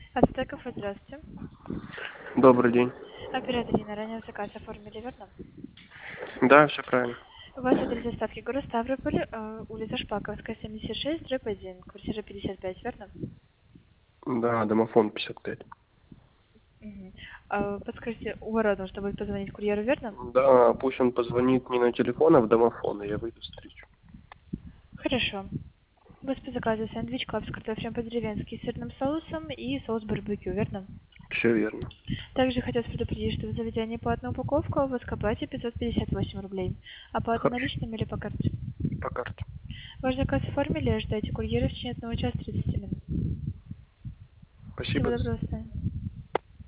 От Стеков, здравствуйте. Добрый день. Оператор Нина, ранее заказ оформили, верно? Да, все правильно. У вас адрес доставки город Ставрополь, улица Шпаковская, 76, дробь 1, квартира 55, верно? Да, домофон 55. Угу. Подскажите, у ворот нужно будет позвонить курьеру, верно? Да, пусть он позвонит не на телефон, а в домофон, и я выйду встречу. Хорошо. У вас по заказу сэндвич клаб с картофелем по-деревенски, с сырным соусом и соус барбекю, верно? Все верно. Также хотел предупредить, что в заведении по одной упаковке у вас к оплате 558 рублей. Оплата Хорошо. наличными или по карте? По карте. Ваш заказ оформили, ждайте курьера в течение 1 часа 30 минут. Всего Спасибо. доброго, до свидания.